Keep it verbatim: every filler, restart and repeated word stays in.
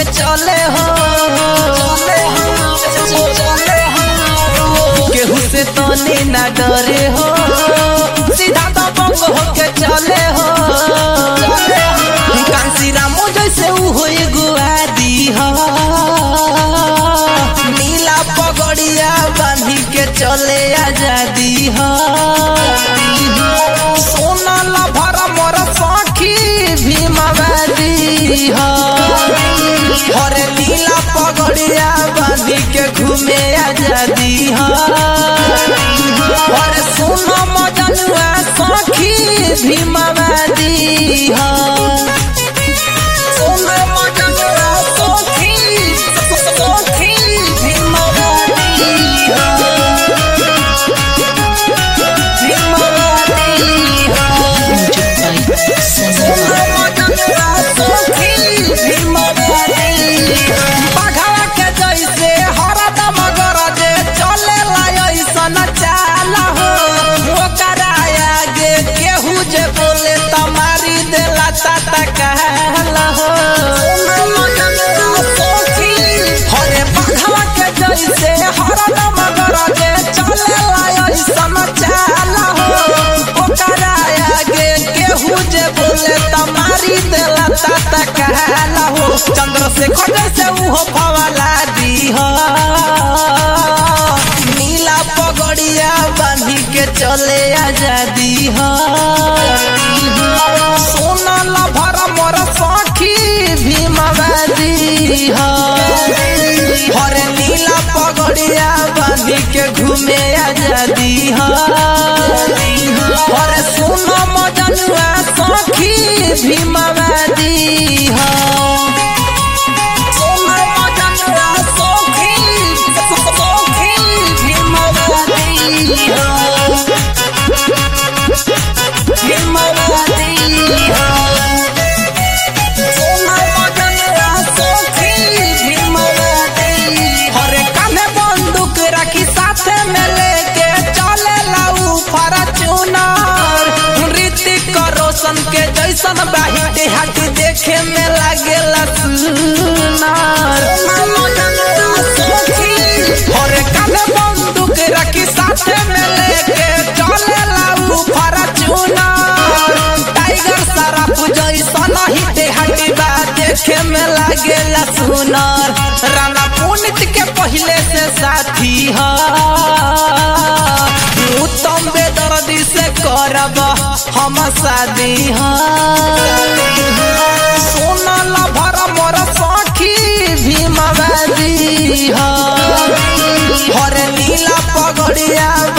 चले हो केहू से तनी ना डरे हो सीधा दबंग होके चले हो कांसी रामो जैसे ऊ हो गुआदी हो नीला पगड़िया बांधी के चले आजादी हो सोना लभर मोर सखी भीमावादी हो हरे नीला पगड़िया बांधी के घूमे आजादी हो हरे सोना मजनुआ सखी भीमावादी हो चंद्रशेखर जैसे उहो फवाला दी हो नीला पगड़िया बांधी के चले आजादी हो सोना लभर मोर सखी भीमावादी हो हरे नीला पगड़िया बांधी के घूमे आजादी हो हरे सोना मजनुआ सखी भीमावादी हो के जैसन बाहिटे हाथी देखे में लागेला सुनार हरे काले बंदूक रखी साथे में लेके चलेला ऊ फॉर्च्यूनर टाइगर सराफ जैसन हिटे हाथी बा देखे में लागेला सुनार राणा पुनित के पहले से साथी हो उत्तम बेदर्दी से करब हम शादी हो सोना लभर मोर सखी भीमावादी हो हरे नीला पगड़िया